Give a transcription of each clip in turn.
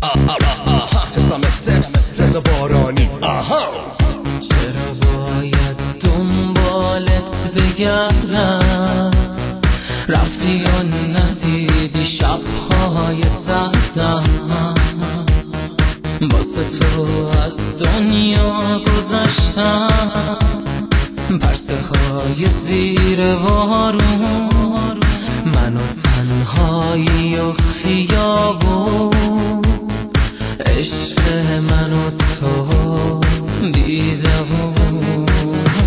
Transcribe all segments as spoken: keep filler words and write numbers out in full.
حسام سبس رضا بارانی. چرا باید دنبالت بگردم؟ رفتی و ندیدی شبهای سردم، واسه تو از دنیا گذشتم. پرسه های زیر بارون، من و تنهایی و خیابون، عشق من و تو دیدمون.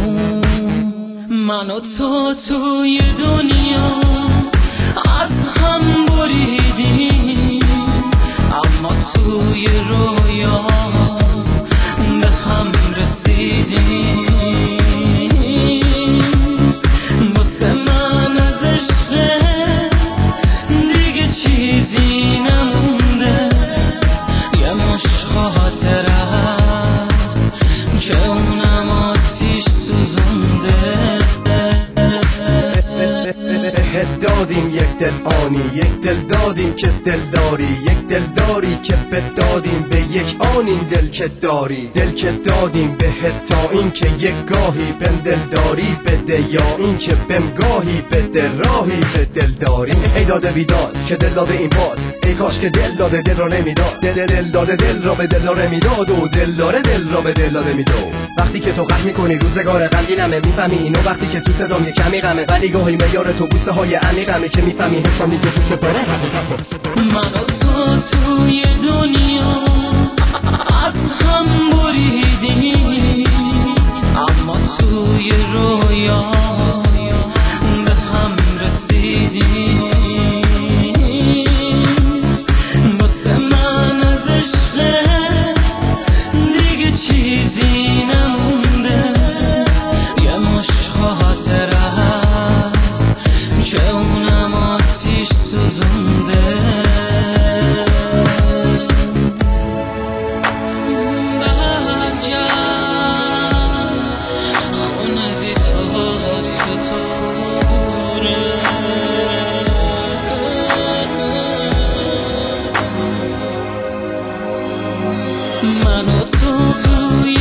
من و تو توی دنیا از هم بریدیم، اما توی رویا به هم رسیدیم. واسه من از عشقت دیگه چیزی نمونده، یه مش خاطره هست که اونم آتیش سوزونده. بهت دادیم یک دل آنی، یک دل دادیم که دل داری، یک دل داری که بهت دادیم به یک آن این دل که داری. دل که دادیم بهت تا این که یک گاهی بهم دل داری بده، یا این که بهم گاهی بده راهی به دل داری. ای داده بیداد که دل داده این باد، ای کاش که دل داده دل را نمیداد. دل دل داده دل را به دل داره میداد، و دل داره دل را به دل داده میداد. وقتی که تو قهر میکنی روزگار غمگینمه، میفهمی اینو وقتی که تو صدام یه کمی غمه، ولی گاهی معیار تو بوسه های عمیقمه که میفهمی حسام دیگه تو سپاره. من و تو توی دنیا از هم بریدیم، اما توی رویا به هم رسیدیم. واسه من از عشقت دیگه چیزی نمونده، یه مش خاطره هست که اونم آتیش سوزونده. من و تو توی